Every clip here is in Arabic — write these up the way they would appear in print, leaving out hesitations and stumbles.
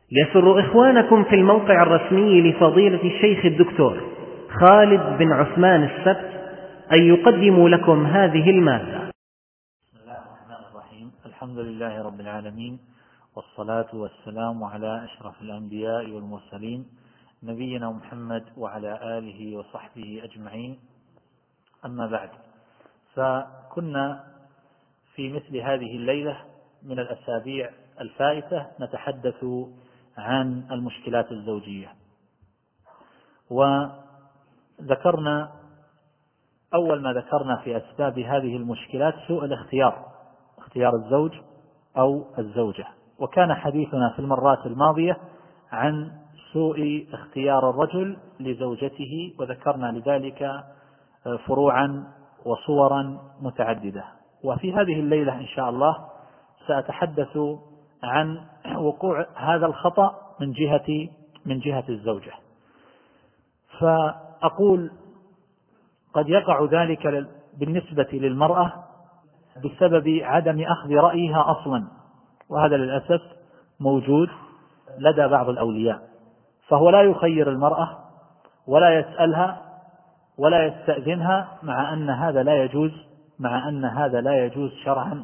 يسر إخوانكم في الموقع الرسمي لفضيلة الشيخ الدكتور خالد بن عثمان السبت أن يقدموا لكم هذه المادة. بسم الله الرحمن الرحيم. الحمد لله رب العالمين، والصلاة والسلام على أشرف الأنبياء والمرسلين نبينا محمد وعلى آله وصحبه أجمعين. أما بعد، فكنا في مثل هذه الليلة من الأسابيع الفائتة نتحدث عن المشكلات الزوجية، وذكرنا أول ما ذكرنا في أسباب هذه المشكلات سوء اختيار الزوج أو الزوجة، وكان حديثنا في المرات الماضية عن سوء اختيار الرجل لزوجته، وذكرنا لذلك فروعا وصورا متعددة. وفي هذه الليلة إن شاء الله سأتحدث عن وقوع هذا الخطأ من جهة الزوجة. فأقول قد يقع ذلك بالنسبة للمرأة بسبب عدم أخذ رأيها أصلا، وهذا للأسف موجود لدى بعض الأولياء، فهو لا يخير المرأة ولا يسألها ولا يستأذنها، مع أن هذا لا يجوز شرعا.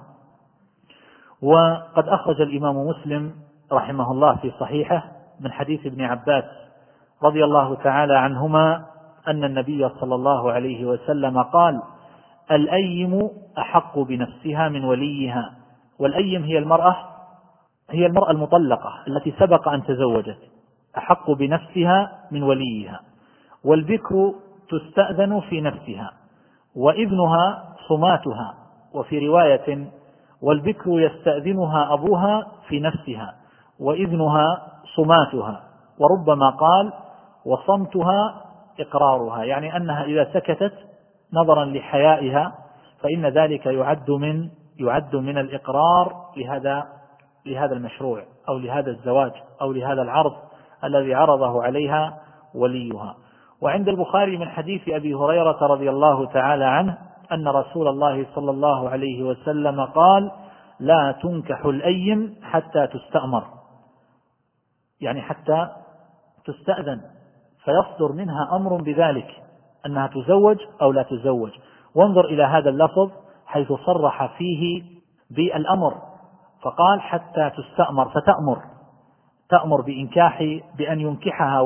وقد أخرج الإمام مسلم رحمه الله في صحيحه من حديث ابن عباس رضي الله تعالى عنهما أن النبي صلى الله عليه وسلم قال: الأيم أحق بنفسها من وليها. والأيم هي المرأة المطلقة التي سبق أن تزوجت، أحق بنفسها من وليها. والبكر تستأذن في نفسها، وإذنها صماتها. وفي رواية: والبكر يستأذنها أبوها في نفسها، وإذنها صماتها. وربما قال: وصمتها إقرارها، يعني أنها إذا سكتت نظرا لحيائها فإن ذلك يعد من الإقرار لهذا المشروع أو لهذا الزواج أو لهذا العرض الذي عرضه عليها وليها. وعند البخاري من حديث أبي هريرة رضي الله تعالى عنه أن رسول الله صلى الله عليه وسلم قال: لا تنكح الأيم حتى تستأمر، يعني حتى تستأذن، فيصدر منها أمر بذلك أنها تزوج أو لا تزوج. وانظر إلى هذا اللفظ حيث صرح فيه بالأمر، فقال حتى تستأمر، تأمر بأن ينكحها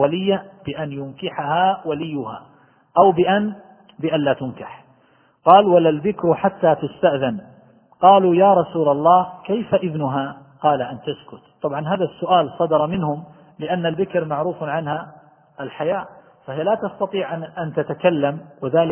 وليها أو بأن لا تنكح. قال: ولا البكر حتى تستأذن. قالوا: يا رسول الله كيف إذنها؟ قال: أن تسكت. طبعا هذا السؤال صدر منهم لأن البكر معروف عنها الحياء، فهي لا تستطيع أن تتكلم،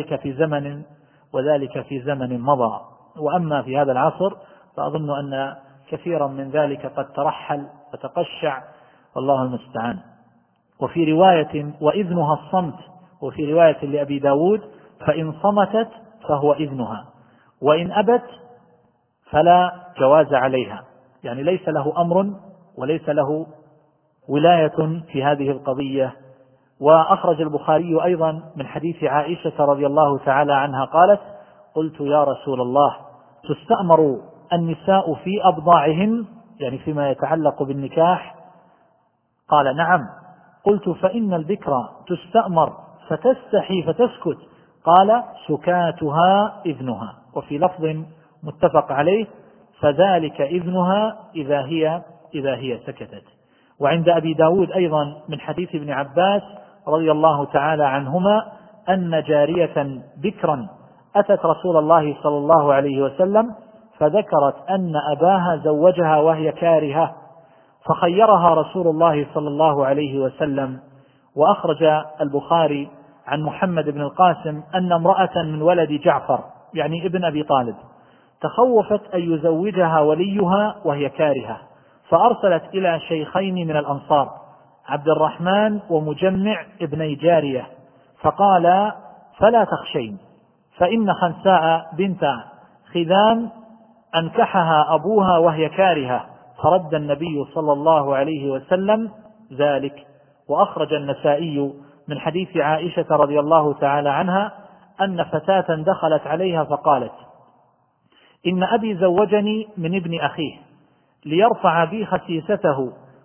وذلك في زمن مضى. وأما في هذا العصر فأظن أن كثيرا من ذلك قد ترحل وتقشع، والله المستعان. وفي رواية: وإذنها الصمت. وفي رواية لأبي داود: فإن صمتت فهو إذنها، وإن أبت فلا جواز عليها، يعني ليس له أمر وليس له ولاية في هذه القضية. وأخرج البخاري أيضا من حديث عائشة رضي الله تعالى عنها قالت: قلت: يا رسول الله تستأمر النساء في أبضاعهن، يعني فيما يتعلق بالنكاح؟ قال: نعم. قلت: فإن البكر تستأمر فتستحي فتسكت؟ قال: سكاتها إذنها. وفي لفظ متفق عليه: فذلك إذنها إذا هي سكتت. وعند أبي داود أيضا من حديث ابن عباس رضي الله تعالى عنهما أن جارية بكرا أتت رسول الله صلى الله عليه وسلم فذكرت أن أباها زوجها وهي كارهة، فخيرها رسول الله صلى الله عليه وسلم. وأخرج البخاري عن محمد بن القاسم أن امرأة من ولد جعفر، يعني ابن أبي طالب، تخوفت أن يزوجها وليها وهي كارهة، فأرسلت إلى شيخين من الأنصار، عبد الرحمن ومجمع ابني جارية، فقال: فلا تخشين، فإن خنساء بنت خذام أنكحها أبوها وهي كارهة. فرد النبي صلى الله عليه وسلم ذلك. وأخرج النسائي من حديث عائشة رضي الله تعالى عنها أن فتاة دخلت عليها فقالت: إن أبي زوجني من ابن أخيه ليرفع بي خسيسته،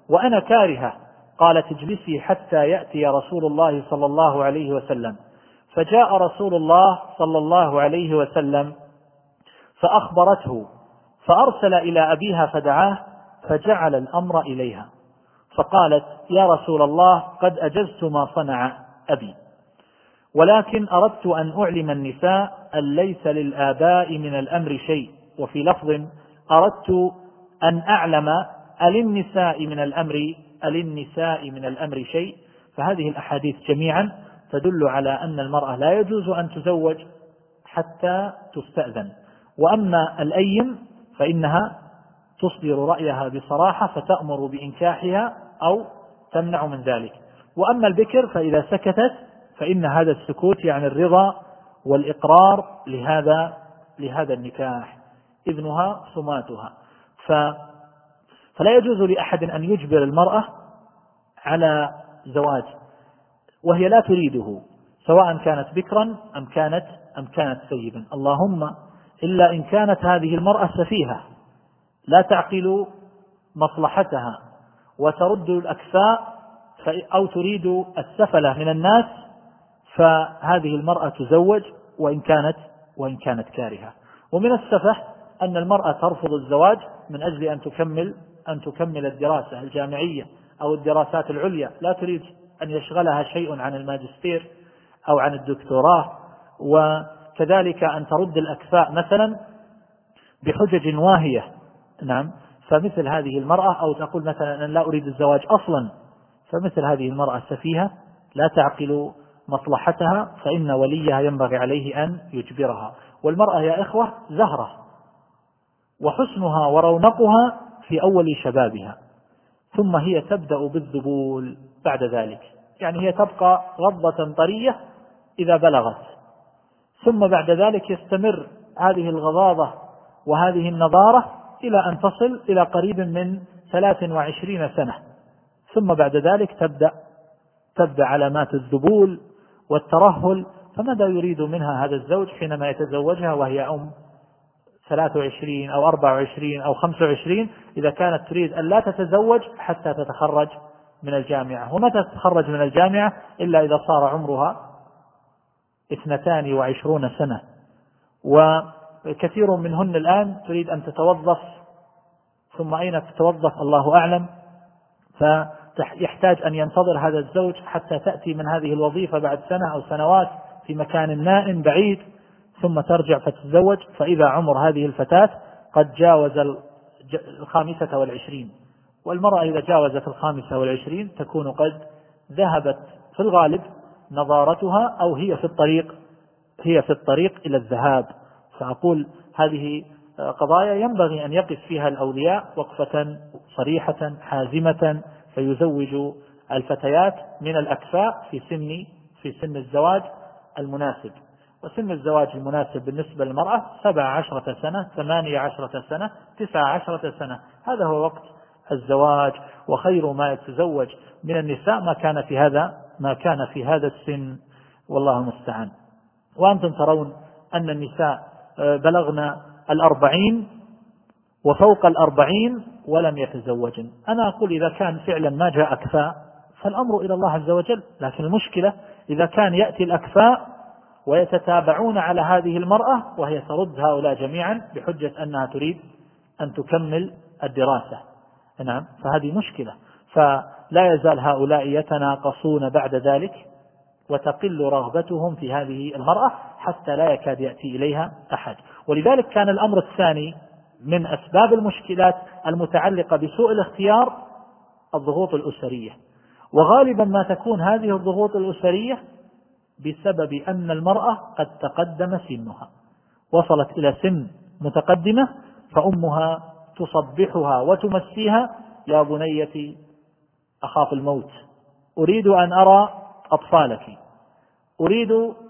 وأنا كارهة. قالت اجلسي حتى يأتي رسول الله صلى الله عليه وسلم. فجاء رسول الله صلى الله عليه وسلم فأخبرته، فأرسل إلى أبيها فدعاه، فجعل الأمر إليها، فقالت يا رسول الله قد أجزت ما صنع أبي، ولكن أردت أن أعلم النساء أن ليس للآباء من الأمر شيء، وفي لفظ أردت أن أعلم أللنساء من الأمر شيء. فهذه الأحاديث جميعا تدل على أن المرأة لا يجوز أن تزوج حتى تستأذن. وأما الأيم فإنها تصدر رأيها بصراحة فتأمر بإنكاحها أو تمنع من ذلك. وأما البكر فإذا سكتت فإن هذا السكوت يعني الرضا والإقرار لهذا النكاح، إذنها صماتها. فلا يجوز لأحد أن يجبر المرأة على زواج وهي لا تريده، سواء كانت بكرا أم كانت ثيبا، اللهم إلا إن كانت هذه المرأة سفيهة لا تعقل مصلحتها وترد الأكفاء أو تريد السفلة من الناس، فهذه المرأة تزوج وإن كانت كارهة. ومن السفه أن المرأة ترفض الزواج من أجل أن تكمل الدراسة الجامعية أو الدراسات العليا، لا تريد أن يشغلها شيء عن الماجستير أو عن الدكتوراه. وكذلك أن ترد الأكفاء مثلا بحجج واهية. نعم، فمثل هذه المرأة، أو تقول مثلا أن لا أريد الزواج أصلا، فمثل هذه المرأة سفيهة لا تعقل مصلحتها، فإن وليها ينبغي عليه أن يجبرها. والمرأة يا إخوة زهرة، وحسنها ورونقها في أول شبابها، ثم هي تبدأ بالذبول بعد ذلك، يعني هي تبقى غضة طرية إذا بلغت، ثم بعد ذلك يستمر هذه الغضاضة وهذه النضارة إلى أن تصل إلى قريب من 23 سنة، ثم بعد ذلك تبدأ علامات الذبول والترهل. فماذا يريد منها هذا الزوج حينما يتزوجها وهي 23 أو 24 أو 25 إذا كانت تريد أن لا تتزوج حتى تتخرج من الجامعة؟ ومتى تتخرج من الجامعة إلا إذا صار عمرها 22 سنة، وكثير منهن الآن تريد أن تتوظف، ثم أين تتوظف الله أعلم، فيحتاج أن ينتظر هذا الزوج حتى تأتي من هذه الوظيفة بعد سنة أو سنوات في مكان نائم بعيد، ثم ترجع فتتزوج، فإذا عمر هذه الفتاة قد جاوز 25. والمرأة إذا جاوزت 25 تكون قد ذهبت في الغالب نضارتها، أو هي في الطريق إلى الذهاب. فأقول هذه قضايا ينبغي أن يقف فيها الأولياء وقفة صريحة حازمة، فيزوج الفتيات من الأكفاء في سن الزواج المناسب. وسن الزواج المناسب بالنسبة للمرأة 17 سنة، 18 سنة، 19 سنة، هذا هو وقت الزواج. وخير ما يتزوج من النساء ما كان في هذا السن، والله المستعان. وأنتم ترون أن النساء بلغن 40 وفوق 40 ولم يتزوجن. أنا أقول إذا كان فعلا ما جاء أكفاء فالأمر إلى الله عز وجل، لكن المشكلة إذا كان يأتي الأكفاء ويتتابعون على هذه المرأة وهي ترد هؤلاء جميعا بحجة أنها تريد أن تكمل الدراسة. نعم، فهذه مشكلة. فلا يزال هؤلاء يتناقصون بعد ذلك، وتقل رغبتهم في هذه المرأة حتى لا يكاد يأتي إليها أحد. ولذلك كان الأمر الثاني من أسباب المشكلات المتعلقة بسوء الاختيار الضغوط الأسرية، وغالبا ما تكون هذه الضغوط الأسرية بسبب أن المرأة قد تقدم سنها، وصلت إلى سن متقدمة، فأمها تصبحها وتمسيها يا بنيتي أخاف الموت، أريد أن أرى أطفالك، أريد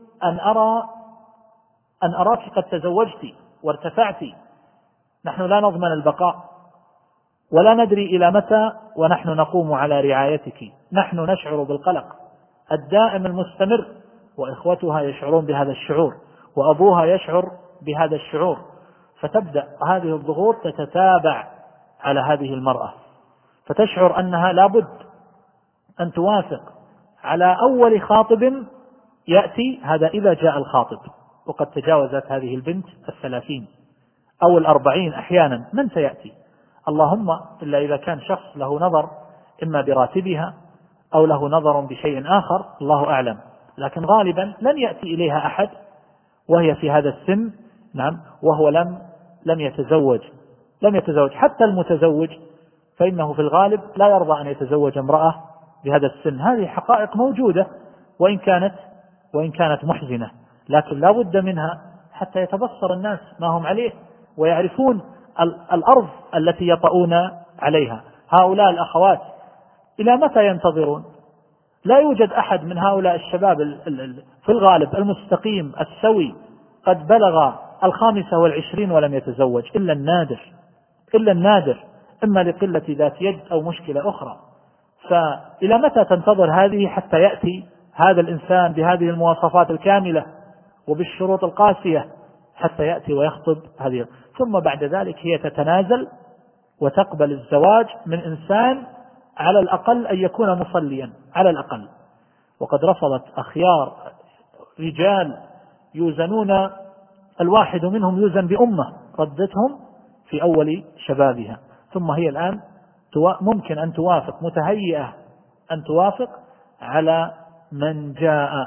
أن أراك قد تزوجت وارتفعت، نحن لا نضمن البقاء ولا ندري إلى متى ونحن نقوم على رعايتك، نحن نشعر بالقلق الدائم المستمر، وإخوتها يشعرون بهذا الشعور، وأبوها يشعر بهذا الشعور، فتبدأ هذه الضغوط تتتابع على هذه المرأة. فتشعر أنها لابد أن توافق على أول خاطب يأتي، هذا إذا جاء الخاطب، وقد تجاوزت هذه البنت 30 أو 40 أحيانا، من سيأتي؟ اللهم إلا إذا كان شخص له نظر إما براتبها أو له نظر بشيء آخر، الله أعلم، لكن غالبا لن يأتي إليها أحد وهي في هذا السن، نعم، وهو لم يتزوج. حتى المتزوج فإنه في الغالب لا يرضى أن يتزوج امرأة بهذا السن. هذه حقائق موجودة وإن كانت محزنة، لكن لا بد منها حتى يتبصر الناس ما هم عليه ويعرفون الأرض التي يطؤون عليها. هؤلاء الأخوات إلى متى ينتظرون؟ لا يوجد أحد من هؤلاء الشباب في الغالب المستقيم السوي قد بلغ 25 ولم يتزوج، إلا النادر، إما لقلة ذات يد أو مشكلة أخرى. فإلى متى تنتظر هذه حتى يأتي هذا الإنسان بهذه المواصفات الكاملة وبالشروط القاسية حتى يأتي ويخطب هذه؟ ثم بعد ذلك هي تتنازل وتقبل الزواج من إنسان على الأقل أن يكون مصليا على الأقل. وقد رفضت أخيار رجال يوزنون، الواحد منهم يوزن بأمة، ردتهم في أول شبابها، ثم هي الآن ممكن أن توافق، متهيئة أن توافق على من جاء،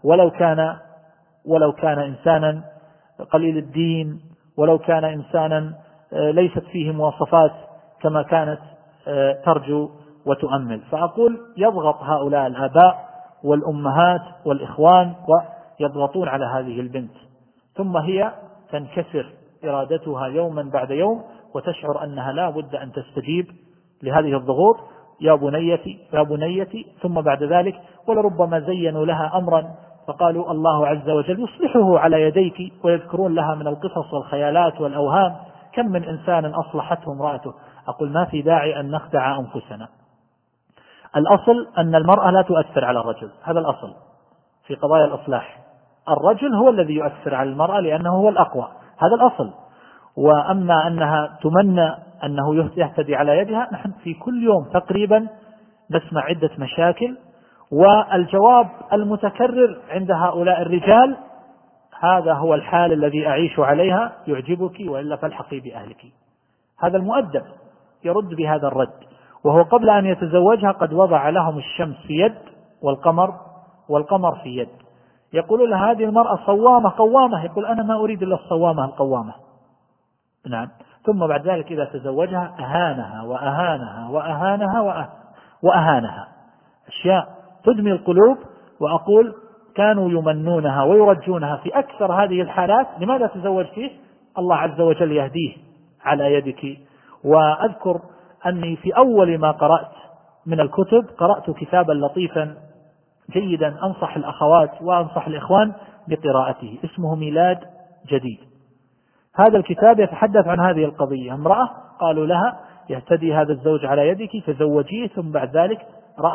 ولو كان إنسانا قليل الدين، ولو كان إنسانا ليست فيه مواصفات كما كانت ترجو وتؤمل. فأقول يضغط هؤلاء الآباء والأمهات والإخوان ويضغطون على هذه البنت، ثم هي تنكسر إرادتها يوما بعد يوم وتشعر أنها لا بد أن تستجيب لهذه الضغوط. يا بنيتي، ثم بعد ذلك ولربما زينوا لها أمرا فقالوا الله عز وجل يصلحه على يديك، ويذكرون لها من القصص والخيالات والأوهام كم من إنسان أصلحته امرأته. أقول ما في داعي أن نخدع أنفسنا. الأصل أن المرأة لا تؤثر على الرجل، هذا الأصل في قضايا الإصلاح. الرجل هو الذي يؤثر على المرأة لأنه هو الأقوى، هذا الأصل. وأما أنها تمنى أنه يهتدي على يدها، نحن في كل يوم تقريبا نسمع عدة مشاكل، والجواب المتكرر عند هؤلاء الرجال هذا هو الحال الذي أعيش عليها، يعجبك وإلا فالحقي بأهلك. هذا المؤدب يرد بهذا الرد، وهو قبل أن يتزوجها قد وضع لهم الشمس في يد والقمر في يد. يقول لها هذه المرأة صوامة قوامة، يقول أنا ما أريد إلا الصوامة القوامة، نعم. ثم بعد ذلك إذا تزوجها وأهانها أشياء تدمي القلوب. وأقول كانوا يمنونها ويرجونها في أكثر هذه الحالات. لماذا تزوج فيه؟ الله عز وجل يهديه على يدك. وأذكر أني في أول ما قرأت من الكتب قرأت كتابا لطيفا جيدا أنصح الأخوات وأنصح الإخوان بقراءته، اسمه ميلاد جديد. هذا الكتاب يتحدث عن هذه القضية. امرأة قالوا لها يهتدي هذا الزوج على يدك تزوجيه، ثم بعد ذلك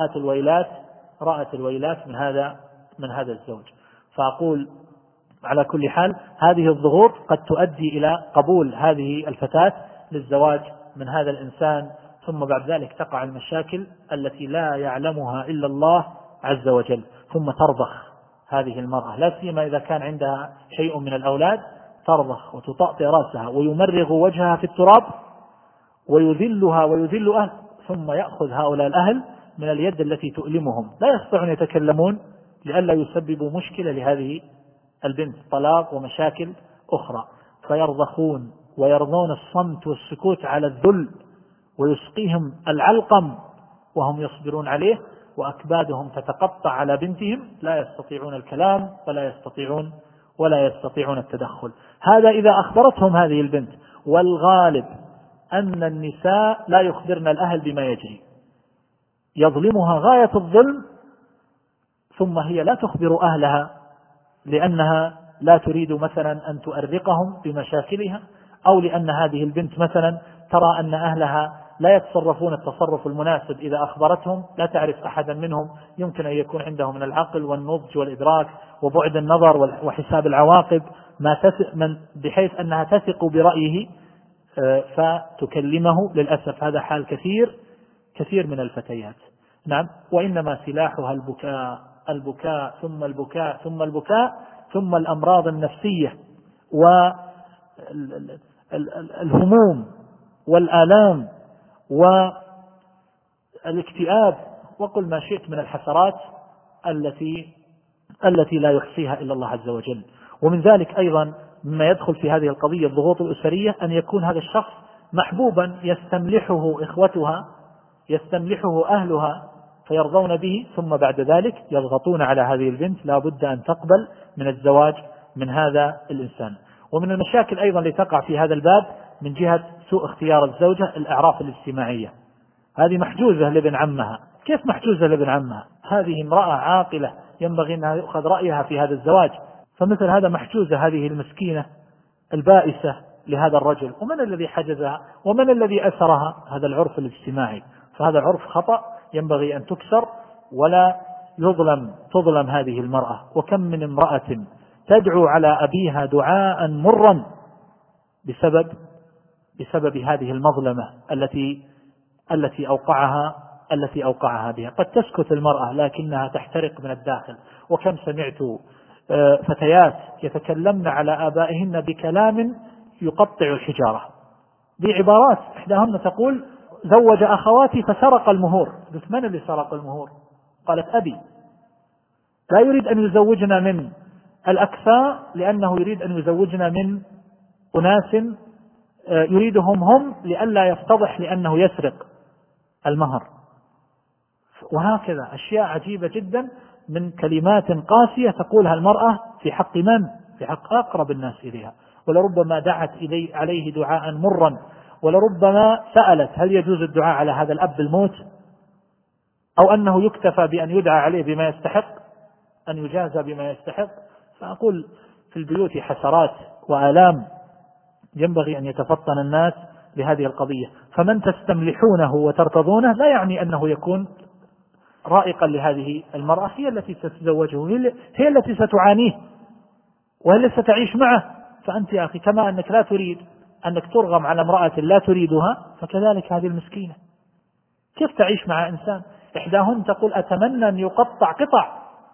رأت الويلات من هذا الزوج. فأقول على كل حال هذه الضغوط قد تؤدي إلى قبول هذه الفتاة للزواج من هذا الإنسان، ثم بعد ذلك تقع المشاكل التي لا يعلمها إلا الله عز وجل، ثم ترضخ هذه المرأة، لا سيما إذا كان عندها شيء من الأولاد، ترضخ وتطأطئ رأسها ويمرغ وجهها في التراب ويذلها ويذل أهل، ثم يأخذ هؤلاء الأهل من اليد التي تؤلمهم، لا يستطيعون يتكلمون لئلا يسببوا مشكلة لهذه البنت، طلاق ومشاكل أخرى، فيرضخون ويرضون الصمت والسكوت على الذل، ويسقيهم العلقم وهم يصبرون عليه، وأكبادهم تتقطع على بنتهم، لا يستطيعون الكلام ولا يستطيعون التدخل. هذا إذا أخبرتهم هذه البنت. والغالب أن النساء لا يخبرن الأهل بما يجري، يظلمها غاية الظلم، ثم هي لا تخبر أهلها لأنها لا تريد مثلا أن تؤرقهم بمشاكلها، أو لأن هذه البنت مثلا ترى أن أهلها لا يتصرفون التصرف المناسب إذا أخبرتهم، لا تعرف أحدا منهم يمكن أن يكون عنده من العقل والنضج والإدراك وبعد النظر وحساب العواقب بحيث أنها تثق برأيه فتكلمه. للأسف هذا حال كثير من الفتيات. نعم، وإنما سلاحها البكاء، البكاء ثم البكاء ثم البكاء ثم الأمراض النفسية والهموم والآلام والاكتئاب، وقل ما شئت من الحسرات التي لا يحصيها إلا الله عز وجل. ومن ذلك أيضا مما يدخل في هذه القضية الضغوط الأسرية أن يكون هذا الشخص محبوبا يستملحه إخوتها، يستملحه أهلها فيرضون به، ثم بعد ذلك يضغطون على هذه البنت لا بد أن تقبل من الزواج من هذا الإنسان. ومن المشاكل أيضا اللي تقع في هذا الباب من جهة سوء اختيار الزوجة الأعراف الاجتماعية. هذه محجوزة لابن عمها. كيف محجوزة لابن عمها؟ هذه امرأة عاقلة ينبغي أنها يؤخذ رأيها في هذا الزواج، فمثل هذا محجوزة هذه المسكينة البائسة لهذا الرجل. ومن الذي حجزها ومن الذي أسرها؟ هذا العرف الاجتماعي. فهذا عرف خطأ ينبغي أن تكسر ولا تظلم هذه المرأة. وكم من امرأة تدعو على أبيها دعاء مرا بسبب هذه المظلمة التي أوقعها بها. قد تسكت المرأة لكنها تحترق من الداخل. وكم سمعت فتيات يتكلمن على آبائهن بكلام يقطع الحجارة، بعبارات إحداهن تقول: زوج أخواتي فسرق المهور. قلت: من اللي سرق المهور؟ قالت: أبي لا يريد أن يزوجنا من الأكفاء لأنه يريد أن يزوجنا من أناس يريدهم هم لئلا يفتضح لأنه يسرق المهر. وهكذا أشياء عجيبة جدا من كلمات قاسية تقولها المرأة في حق من؟ في حق أقرب الناس إليها. ولربما دعت عليه دعاء مرا، ولربما سألت: هل يجوز الدعاء على هذا الأب بالموت، أو أنه يكتفى بأن يدعى عليه بما يستحق، أن يجازى بما يستحق. فأقول في البيوت حسرات وآلام ينبغي أن يتفطن الناس لهذه القضية. فمن تستملحونه وترتضونه لا يعني أنه يكون رائقا لهذه المرأة، هي التي ستتزوجه، هي التي ستعانيه وهي التي ستعيش معه. فأنت يا أخي كما أنك لا تريد أنك ترغم على امرأة لا تريدها، فكذلك هذه المسكينة كيف تعيش مع إنسان؟ إحداهن تقول: أتمنى أن يقطع قطع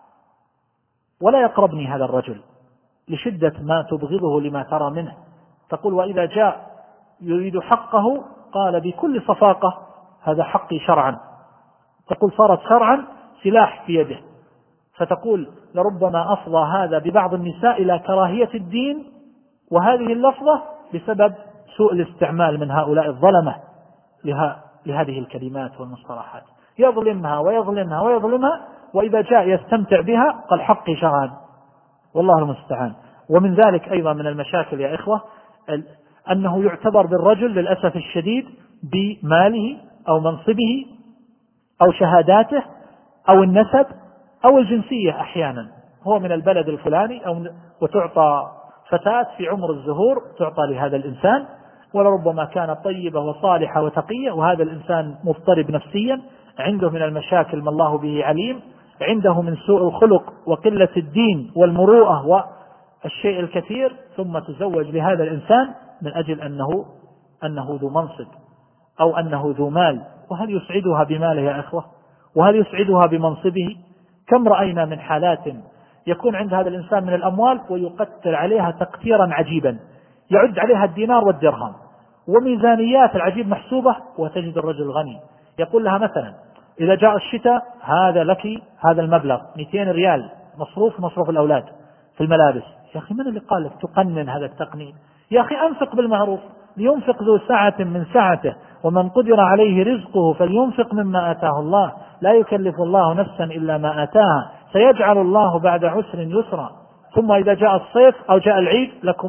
ولا يقربني هذا الرجل لشدة ما تبغضه لما ترى منه. تقول: وإذا جاء يريد حقه قال بكل صفاقة: هذا حقي شرعا. تقول: صارت شرعا سلاح في يده. فتقول: لربما أفضى هذا ببعض النساء إلى كراهية الدين وهذه اللفظة بسبب سوء الاستعمال من هؤلاء الظلمة لهذه الكلمات والمصطلحات. يظلمها ويظلمها ويظلمها، وإذا جاء يستمتع بها قال: حقي شرعا. والله المستعان. ومن ذلك أيضا من المشاكل يا إخوة أنه يعتبر بالرجل للأسف الشديد بماله أو منصبه أو شهاداته أو النسب أو الجنسية. أحيانا هو من البلد الفلاني وتعطى فتاة في عمر الزهور تعطى لهذا الإنسان، ولربما كانت طيبة وصالحة وتقية، وهذا الإنسان مضطرب نفسيا، عنده من المشاكل ما الله به عليم، عنده من سوء الخلق وقلة الدين والمروءة والشيء الكثير، ثم تزوج لهذا الإنسان من أجل أنه ذو منصب أو أنه ذو مال. وهل يسعدها بماله يا إخوة؟ وهل يسعدها بمنصبه؟ كم رأينا من حالات يكون عند هذا الإنسان من الأموال ويقتل عليها تقتيرا عجيبا، يعد عليها الدينار والدرهم وميزانيات العجيب محسوبة، وتجد الرجل غني يقول لها مثلا: إذا جاء الشتاء هذا لك هذا المبلغ 200 ريال مصروف الأولاد في الملابس. يا أخي من اللي قال لك تقنن هذا التقنين؟ يا أخي أنفق بالمعروف، لينفق ذو سعة من سعته، ومن قدر عليه رزقه فلينفق مما آتاه الله، لا يكلف الله نفسا إلا ما آتاها، سيجعل الله بعد عسر يسرا. ثم إذا جاء الصيف أو جاء العيد لكم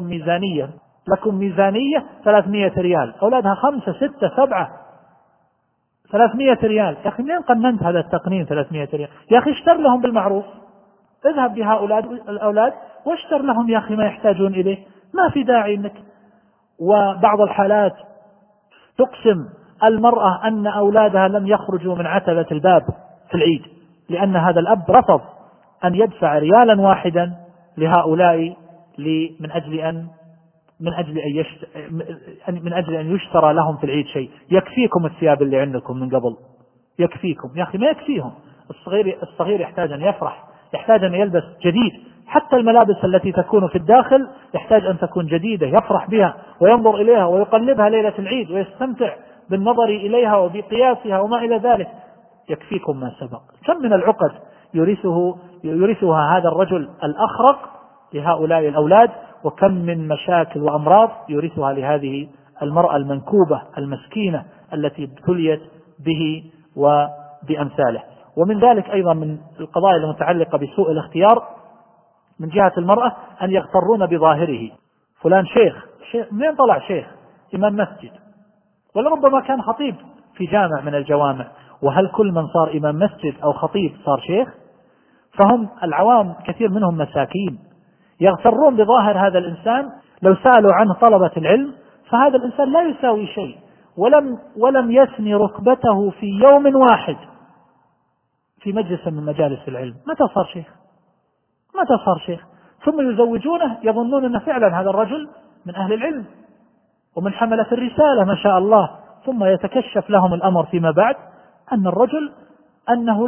ميزانية 300 ريال، أولادها 5 6 7 300 ريال. يا أخي منين قننت هذا التقنين 300 ريال؟ يا أخي اشتر لهم بالمعروف، اذهب بهؤلاء الأولاد واشتر لهم يا أخي ما يحتاجون إليه، ما في داعي أنك. وبعض الحالات تقسم المرأة أن أولادها لم يخرجوا من عتبة الباب في العيد، لأن هذا الأب رفض أن يدفع ريالا واحدا لهؤلاء من أجل أن يشترى لهم في العيد شيء، يكفيكم الثياب اللي عندكم من قبل، يكفيكم. يا أخي ما يكفيهم. الصغير يحتاج أن يفرح، يحتاج أن يلبس جديد، حتى الملابس التي تكون في الداخل يحتاج أن تكون جديدة يفرح بها وينظر إليها ويقلبها ليلة العيد ويستمتع بالنظر إليها وبقياسها وما إلى ذلك. يكفيكم ما سبق. كم من العقد يورثها هذا الرجل الأخرق لهؤلاء الأولاد، وكم من مشاكل وأمراض يورثها لهذه المرأة المنكوبة المسكينة التي ابتليت به وبأمثاله. ومن ذلك أيضا من القضايا المتعلقة بسوء الاختيار من جهة المرأة أن يغترون بظاهره. فلان شيخ، منين طلع شيخ؟ إمام مسجد، ولربما كان خطيب في جامع من الجوامع. وهل كل من صار إمام مسجد أو خطيب صار شيخ؟ فهم العوام كثير منهم مساكين يغترون بظاهر هذا الإنسان. لو سألوا عنه طلبة العلم فهذا الإنسان لا يساوي شيء، ولم يثني ركبته في يوم واحد في مجلس من مجالس العلم. متى صار شيخ؟ ثم يزوجونه يظنون أن فعلا هذا الرجل من أهل العلم ومن حملة الرسالة ما شاء الله، ثم يتكشف لهم الأمر فيما بعد أن الرجل أنه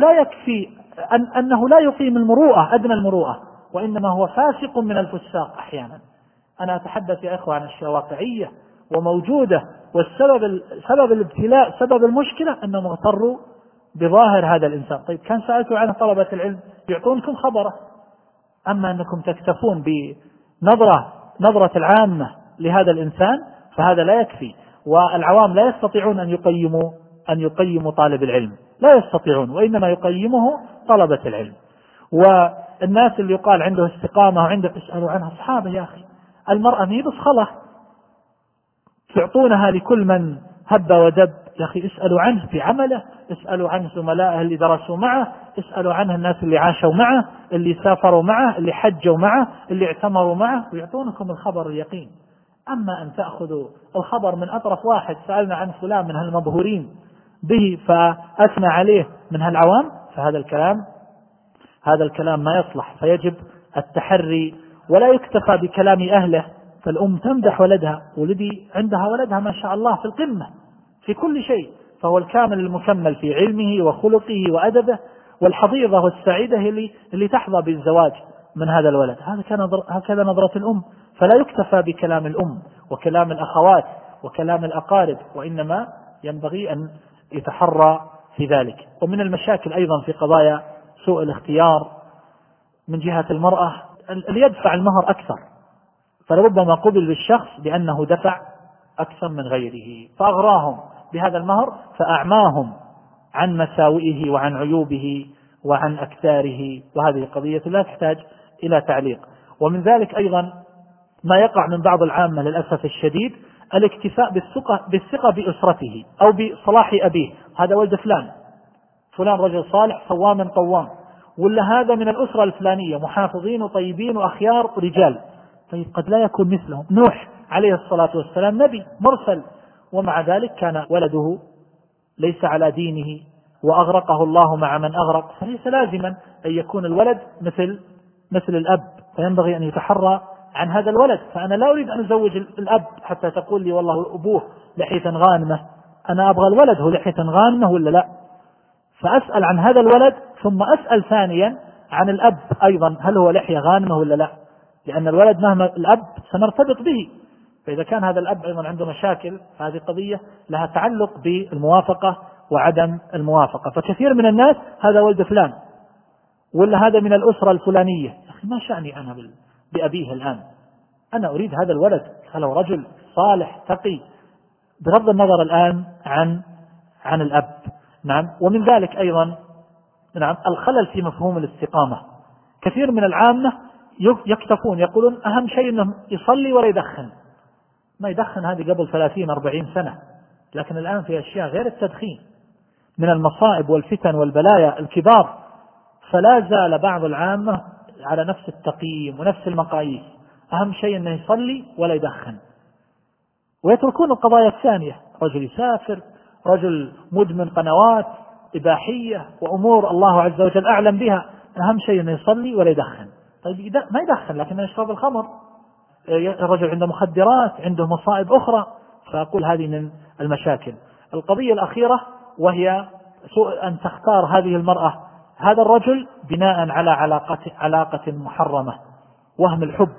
لا يقيم المروءة أدنى المروءة، وإنما هو فاسق من الفساق أحيانا. أنا أتحدث يا إخوة عن أشياء واقعية وموجودة، سبب الابتلاء، سبب المشكلة أنهم اغتروا بظاهر هذا الإنسان. طيب كان سألتوا عنه طلبة العلم يعطونكم خبره، أما أنكم تكتفون بنظرة العامة لهذا الإنسان فهذا لا يكفي. والعوام لا يستطيعون أن يقيموا طالب العلم، لا يستطيعون، وإنما يقيمه طلبة العلم. والناس اللي يقال عنده استقامة وعنده، اسألوا عنها أصحابه يا أخي. المرأة مي بصخلة تعطونها لكل من هب ودب. يا أخي اسألوا عنه في عمله، اسألوا عنه زملائه اللي درسوا معه، اسألوا عنه الناس اللي عاشوا معه، اللي سافروا معه، اللي حجوا معه، اللي اعتمروا معه، ويعطونكم الخبر اليقين. أما أن تأخذوا الخبر من أطرف واحد سألنا عن فلان من هالمبهورين به فأثنى عليه من هالعوام، فهذا الكلام ما يصلح. فيجب التحري، ولا يكتفى بكلام أهله. فالأم تمدح ولدها، ولدي عندها ولدها ما شاء الله في القمة في كل شيء، فهو الكامل المكمل في علمه وخلقه وأدبه، والحظيظة والسعيدة اللي تحظى بالزواج من هذا الولد. هكذا نظرة الأم. فلا يكتفى بكلام الأم وكلام الأخوات وكلام الأقارب، وإنما ينبغي أن يتحرى في ذلك. ومن المشاكل أيضا في قضايا سوء الاختيار من جهة المرأة اللي يدفع المهر أكثر، فلربما قبل بالشخص لأنه دفع أكثر من غيره فأغراهم بهذا المهر، فأعماهم عن مساوئه وعن عيوبه وعن أكثاره. وهذه قضية لا تحتاج إلى تعليق. ومن ذلك أيضا ما يقع من بعض العامة للأسف الشديد الاكتفاء بالثقة بأسرته أو بصلاح أبيه. هذا ولد فلان رجل صالح صوام قوام، ولا هذا من الأسرة الفلانية محافظين وطيبين وأخيار رجال. طيب قد لا يكون مثلهم. نوح عليه الصلاة والسلام نبي مرسل، ومع ذلك كان ولده ليس على دينه وأغرقه الله مع من أغرق. فليس لازما أن يكون الولد مثل الأب، فينبغي أن يتحرى عن هذا الولد. فأنا لا أريد أن أزوج الأب حتى تقول لي والله أبوه لحية غانمة، أنا أبغى الولد هو لحية غانمة ولا لا. فأسأل عن هذا الولد، ثم أسأل ثانيا عن الأب أيضا هل هو لحية غانمة ولا لا، لأن الولد مهما الأب سنرتبط به. فإذا كان هذا الأب أيضا عنده مشاكل، هذه قضية لها تعلق بالموافقة وعدم الموافقة. فكثير من الناس هذا ولد فلان ولا هذا من الأسرة الفلانية. يا أخي ما شأني أنا بأبيه الآن، أنا أريد هذا الولد لو رجل صالح تقي، بغض النظر الآن عن الأب. نعم. ومن ذلك أيضا الخلل في مفهوم الاستقامة. كثير من العامة يكتفون يقولون أهم شيء أنه يصلي ولا يدخن. ما يدخن هذه قبل 30-40 سنة، لكن الآن في أشياء غير التدخين من المصائب والفتن والبلايا الكبار. فلا زال بعض العامة على نفس التقييم ونفس المقاييس، أهم شيء أنه يصلي ولا يدخن، ويتركون القضايا الثانية، رجل يسافر، رجل مدمن قنوات إباحية وأمور الله عز وجل أعلم بها، أهم شيء أنه يصلي ولا يدخن. طيب ما يدخن لكن يشرب الخمر، الرجل عنده مخدرات، عنده مصائب أخرى. فأقول هذه من المشاكل. القضية الأخيرة وهي أن تختار هذه المرأة هذا الرجل بناء على علاقة محرمة، وهم الحب،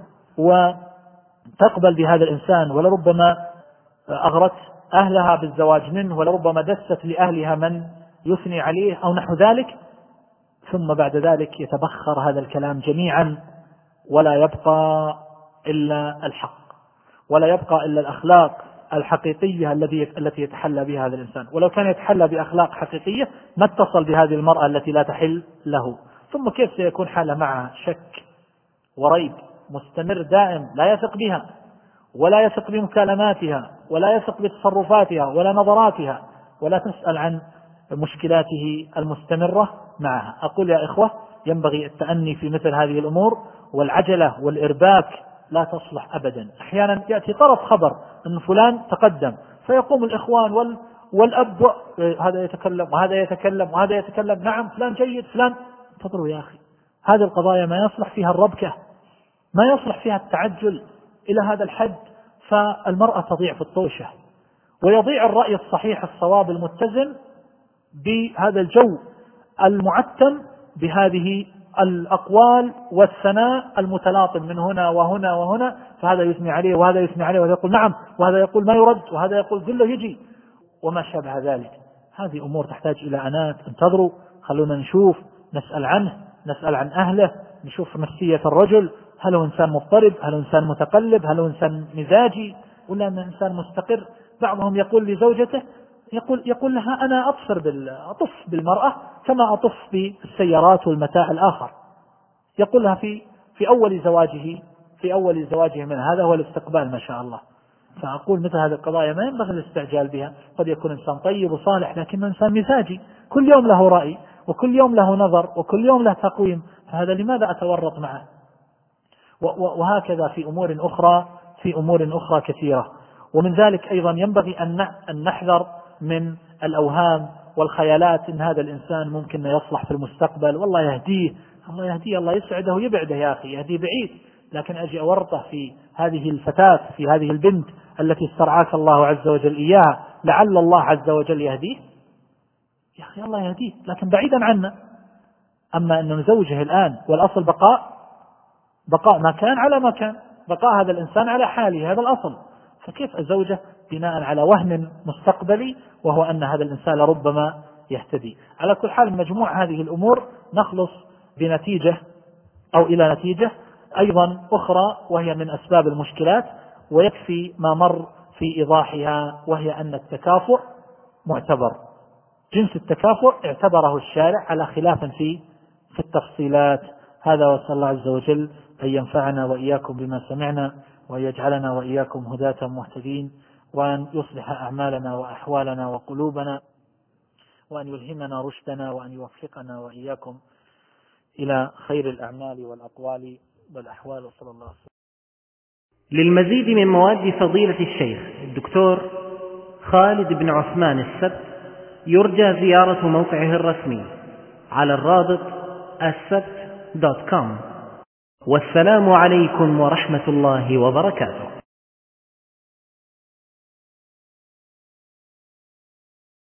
وتقبل بهذا الإنسان، ولربما أغرت أهلها بالزواج منه، ولربما دست لأهلها من يثني عليه أو نحو ذلك، ثم بعد ذلك يتبخر هذا الكلام جميعا، ولا يبقى إلا الحق، ولا يبقى إلا الأخلاق الحقيقية التي يتحلى بها هذا الإنسان. ولو كان يتحلى بأخلاق حقيقية ما اتصل بهذه المرأة التي لا تحل له. ثم كيف سيكون حاله معها؟ شك وريب مستمر دائم، لا يثق بها، ولا يثق بمكالماتها، ولا يثق بتصرفاتها ولا نظراتها، ولا تسأل عن مشكلاته المستمرة معها. أقول يا إخوة ينبغي التأني في مثل هذه الأمور، والعجلة والإرباك لا تصلح أبدا. أحيانا يأتي طرف خبر أن فلان تقدم، فيقوم الإخوان والأب هذا يتكلم وهذا يتكلم وهذا يتكلم، نعم فلان جيد فلان. انتظروا يا أخي، هذه القضايا ما يصلح فيها الربكة، ما يصلح فيها التعجل إلى هذا الحد، فالمرأة تضيع في الطوشة، ويضيع الرأي الصحيح الصواب المتزن بهذا الجو المعتم بهذه الأقوال والثناء المتلاطم من هنا وهنا وهنا، فهذا يثني عليه وهذا يثني عليه، وهذا يقول نعم وهذا يقول ما يرد وهذا يقول قل له يجي وما شابه ذلك. هذه أمور تحتاج إلى أنات. انتظروا، خلونا نشوف، نسأل عنه، نسأل عن أهله، نشوف نفسية الرجل، هل هو إنسان مضطرب، هل هو إنسان متقلب، هل هو إنسان مزاجي ولا إنسان مستقر. بعضهم يقول لزوجته، يقول لها أنا أطف بالمرأة كما أطف بالسيارات والمتاع الآخر. يقول لها في أول زواجه من هذا هو الاستقبال ما شاء الله. فأقول مثل هذه القضايا ما ينبغي الاستعجال بها. قد يكون إنسان طيب وصالح لكنه إنسان مزاجي، كل يوم له رأي وكل يوم له نظر وكل يوم له تقويم، فهذا لماذا أتورط معه؟ وهكذا في أمور أخرى كثيرة. ومن ذلك أيضا ينبغي أن نحذر من الأوهام والخيالات إن هذا الإنسان ممكن يصلح في المستقبل، والله يهديه، الله يهديه، الله يسعده ويبعده يا أخي، يهديه بعيد. لكن أجي أورطه في هذه الفتاة، في هذه البنت التي استرعاك الله عز وجل إياها، لعل الله عز وجل يهديه. يا أخي الله يهديه لكن بعيدا عنا. أما أن نزوجه الآن والأصل بقاء ما كان على ما كان، بقاء هذا الإنسان على حاله، هذا الأصل. فكيف أزوجه بناء على وهم مستقبلي وهو أن هذا الإنسان لربما يهتدي؟ على كل حال مجموع هذه الأمور نخلص بنتيجة أو إلى نتيجة أيضا أخرى، وهي من أسباب المشكلات، ويكفي ما مر في إيضاحها، وهي أن التكافؤ معتبر. جنس التكافؤ اعتبره الشارع على خلاف في التفصيلات. هذا، وأسأل الله عز وجل أن ينفعنا وإياكم بما سمعنا، وأن يجعلنا وإياكم هداة مهتدين، وأن يصلح أعمالنا وأحوالنا وقلوبنا، وأن يلهمنا رشدنا، وأن يوفقنا وإياكم إلى خير الأعمال والأقوال والأحوال. وصلى الله وسلم. للمزيد من مواد فضيلة الشيخ الدكتور خالد بن عثمان السبت يرجى زيارة موقعه الرسمي على الرابط السبت.com. والسلام عليكم ورحمة الله وبركاته.